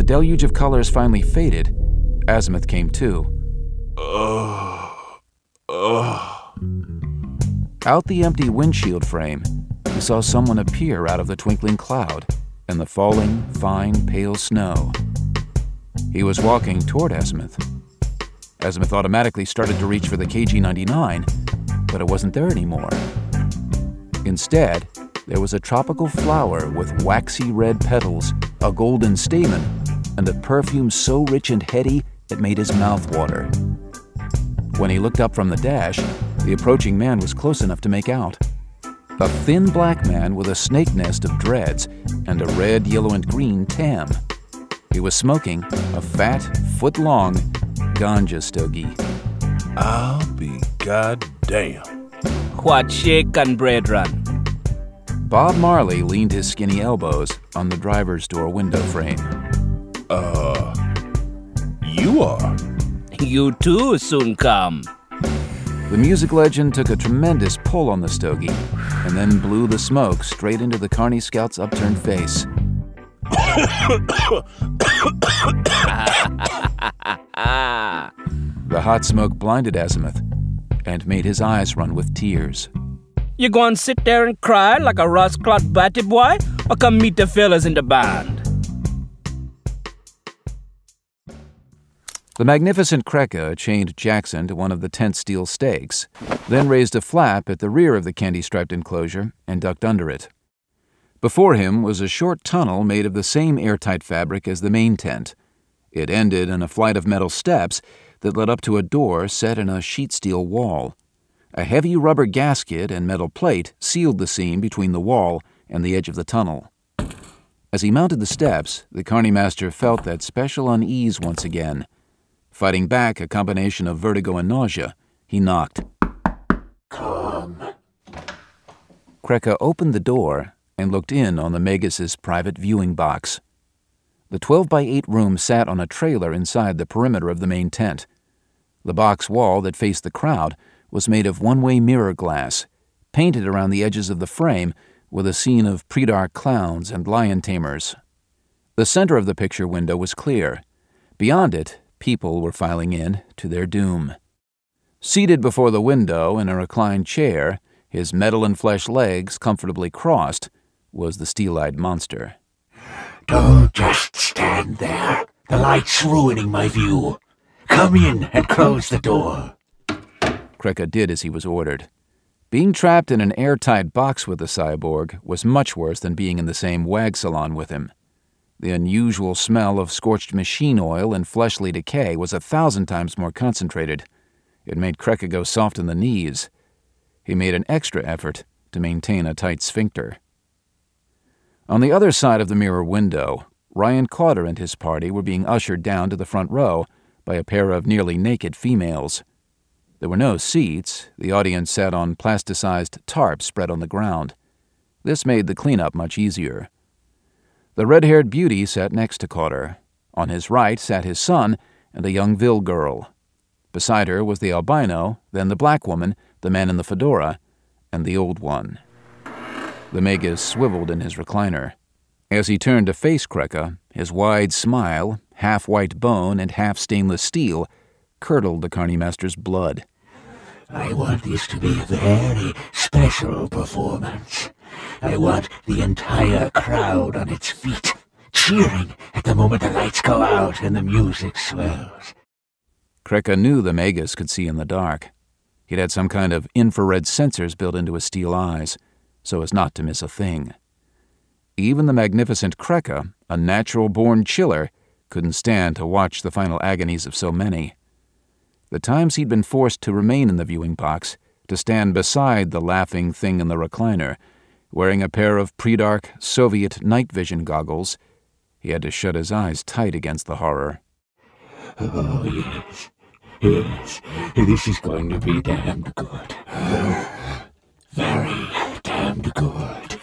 deluge of colors finally faded, Azimuth came to. Out the empty windshield frame, he saw someone appear out of the twinkling cloud and the falling, fine, pale snow. He was walking toward Azimuth. Azimuth automatically started to reach for the KG-99, but it wasn't there anymore. Instead, there was a tropical flower with waxy red petals, a golden stamen, and a perfume so rich and heady it made his mouth water. When he looked up from the dash, the approaching man was close enough to make out. A thin black man with a snake nest of dreads and a red, yellow, and green tam. He was smoking a fat, foot-long ganja stogie. I'll be goddamn. What shakin', brethren? Bob Marley leaned his skinny elbows on the driver's door window frame. You are? You too soon come. The music legend took a tremendous pull on the stogie and then blew the smoke straight into the Carney Scout's upturned face. The hot smoke blinded Azimuth and made his eyes run with tears. You gonna sit there and cry like a rust-clot batty boy, or come meet the fellas in the band? The magnificent Krekka chained Jackson to one of the tent steel stakes, then raised a flap at the rear of the candy-striped enclosure and ducked under it. Before him was a short tunnel made of the same airtight fabric as the main tent. It ended in a flight of metal steps that led up to a door set in a sheet steel wall. A heavy rubber gasket and metal plate sealed the seam between the wall and the edge of the tunnel. As he mounted the steps, the Carney Master felt that special unease once again. Fighting back a combination of vertigo and nausea, he knocked. Come. Krekka opened the door and looked in on the Magus' private viewing box. The 12-by-8 room sat on a trailer inside the perimeter of the main tent. The box wall that faced the crowd was made of one-way mirror glass, painted around the edges of the frame with a scene of pre-dark clowns and lion tamers. The center of the picture window was clear. Beyond it, people were filing in to their doom. Seated before the window in a reclined chair, his metal and flesh legs comfortably crossed, was the steel-eyed monster. Don't just stand there. The light's ruining my view. Come in and close the door. Krekka did as he was ordered. Being trapped in an airtight box with the cyborg was much worse than being in the same wag salon with him. The unusual smell of scorched machine oil and fleshly decay was 1,000 times more concentrated. It made Krekka go soft in the knees. He made an extra effort to maintain a tight sphincter. On the other side of the mirror window, Ryan Carter and his party were being ushered down to the front row by a pair of nearly naked females. There were no seats. The audience sat on plasticized tarps spread on the ground. This made the cleanup much easier. The red-haired beauty sat next to Carter. On his right sat his son and a young Vil girl. Beside her was the albino, then the black woman, the man in the fedora, and the old one. The Magus swiveled in his recliner. As he turned to face Krekka, his wide smile, half white bone and half stainless steel, curdled the Carney Master's blood. I want this to be a very special performance. I want the entire crowd on its feet, cheering at the moment the lights go out and the music swells. Krekka knew the Magus could see in the dark. He'd had some kind of infrared sensors built into his steel eyes, so as not to miss a thing. Even the magnificent Krekka, a natural-born chiller, couldn't stand to watch the final agonies of so many. The times he'd been forced to remain in the viewing box, to stand beside the laughing thing in the recliner, wearing a pair of pre-dark Soviet night vision goggles, he had to shut his eyes tight against the horror. Oh, yes. Yes. This is going to be damned good. Very damned good.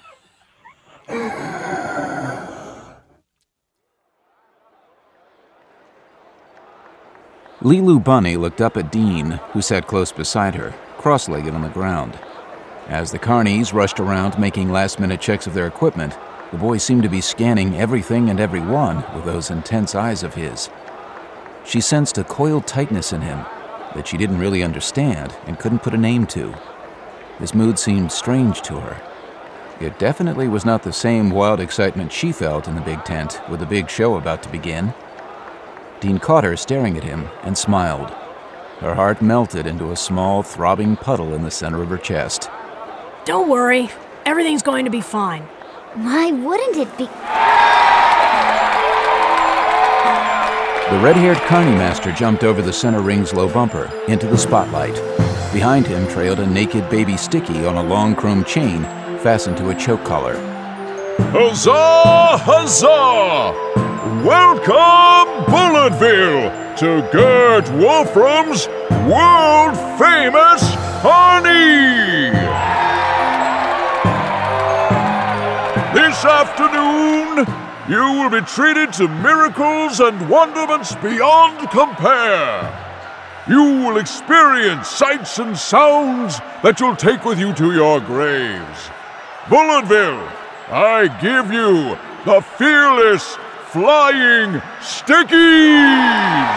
Lilu Bunny looked up at Dean, who sat close beside her, cross-legged on the ground. As the Carneys rushed around making last-minute checks of their equipment, The boy seemed to be scanning everything and everyone with those intense eyes of his. She sensed a coiled tightness in him that she didn't really understand and couldn't put a name to. His mood seemed strange to her. It definitely was not the same wild excitement she felt in the big tent with the big show about to begin. Dean caught her staring at him and smiled. Her heart melted into a small, throbbing puddle in the center of her chest. Don't worry. Everything's going to be fine. Why wouldn't it be? The red-haired carny master jumped over the center ring's low bumper into the spotlight. Behind him trailed a naked baby Sticky on a long chrome chain fastened to a choke collar. Huzzah! Huzzah! Welcome, Bulletville, to Gert Wolfram's world-famous honey! This afternoon, you will be treated to miracles and wonderments beyond compare. You will experience sights and sounds that you'll take with you to your graves. Bulletville, I give you the fearless Flying Stickies!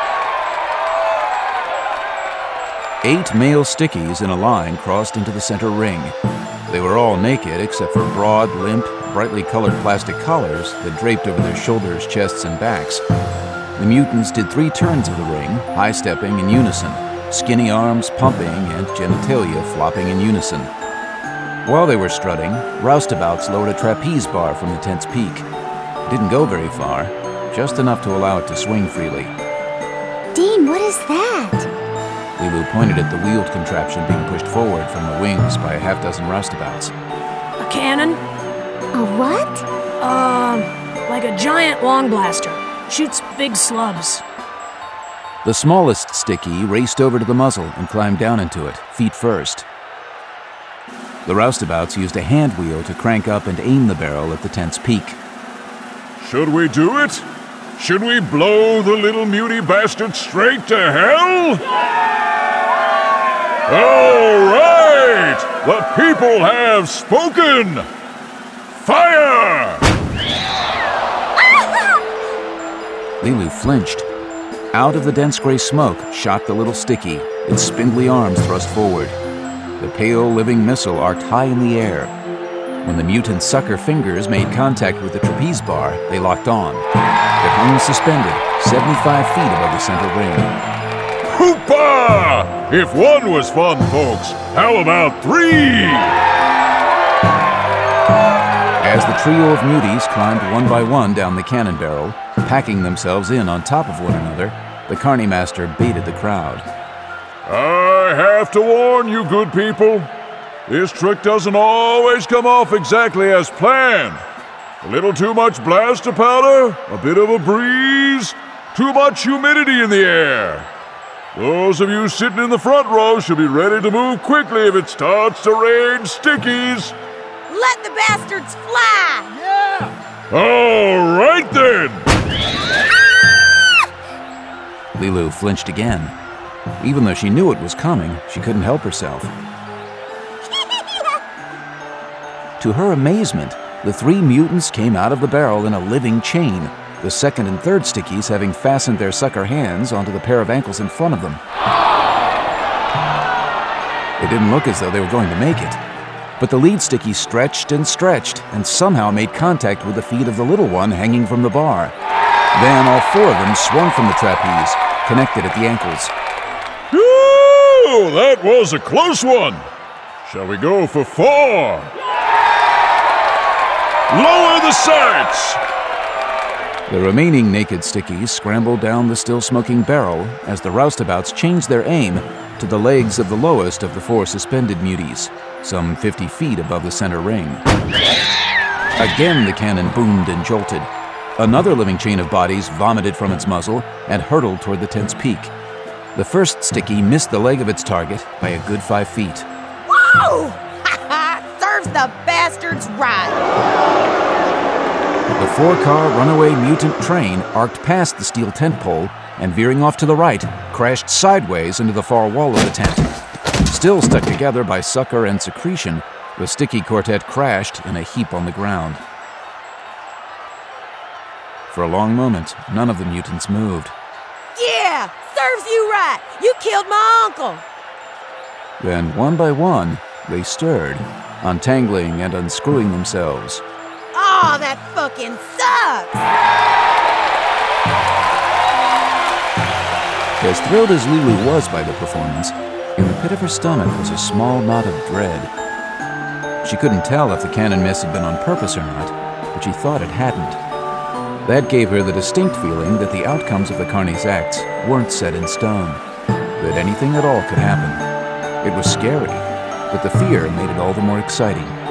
8 male Stickies in a line crossed into the center ring. They were all naked except for broad, limp, brightly colored plastic collars that draped over their shoulders, chests, and backs. The mutants did 3 turns of the ring, high-stepping in unison, skinny arms pumping and genitalia flopping in unison. While they were strutting, roustabouts lowered a trapeze bar from the tent's peak. It didn't go very far, just enough to allow it to swing freely. Dean, what is that? Lilu pointed at the wheeled contraption being pushed forward from the wings by a half-dozen roustabouts. A cannon? A what? Like a giant long blaster. Shoots big slubs. The smallest Sticky raced over to the muzzle and climbed down into it, feet first. The roustabouts used a hand wheel to crank up and aim the barrel at the tent's peak. Should we do it? Should we blow the little mutie bastard straight to hell? All right! The people have spoken! Fire! Lilu flinched. Out of the dense gray smoke shot the little Sticky, its spindly arms thrust forward. The pale, living missile arced high in the air. When the mutant sucker fingers made contact with the trapeze bar, they locked on. It hung suspended, 75 feet above the center ring. Hoopa! If 1 was fun, folks, how about 3? As the trio of muties climbed one by one down the cannon barrel, packing themselves in on top of one another, the Carny Master baited the crowd. I have to warn you, good people. This trick doesn't always come off exactly as planned. A little too much blaster powder, a bit of a breeze, too much humidity in the air. Those of you sitting in the front row should be ready to move quickly if it starts to rain Stickies. Let the bastards fly! Yeah! All right then! Lilu flinched again. Even though she knew it was coming, she couldn't help herself. To her amazement, the 3 mutants came out of the barrel in a living chain, the second and third Stickies having fastened their sucker hands onto the pair of ankles in front of them. It didn't look as though they were going to make it, but the lead Sticky stretched and somehow made contact with the feet of the little one hanging from the bar. Then all 4 of them swung from the trapeze, connected at the ankles. Ooh, that was a close one! Shall we go for 4? Lower the sights! The remaining naked Stickies scrambled down the still-smoking barrel as the roustabouts changed their aim to the legs of the lowest of the 4 suspended muties, some 50 feet above the center ring. Again the cannon boomed and jolted. Another living chain of bodies vomited from its muzzle and hurtled toward the tent's peak. The first Sticky missed the leg of its target by a good 5 feet. Whoa! Ha ha! Serves the bastards right! The 4-car runaway mutant train arced past the steel tent pole and, veering off to the right, crashed sideways into the far wall of the tent. Still stuck together by sucker and secretion, the Sticky quartet crashed in a heap on the ground. For a long moment, none of the mutants moved. Yeah, serves you right. You killed my uncle. Then, one by one, they stirred, untangling and unscrewing themselves. Oh, that fucking sucks! As thrilled as Lulu was by the performance, in the pit of her stomach was a small knot of dread. She couldn't tell if the cannon miss had been on purpose or not, but she thought it hadn't. That gave her the distinct feeling that the outcomes of the Carnies' acts weren't set in stone, that anything at all could happen. It was scary, but the fear made it all the more exciting.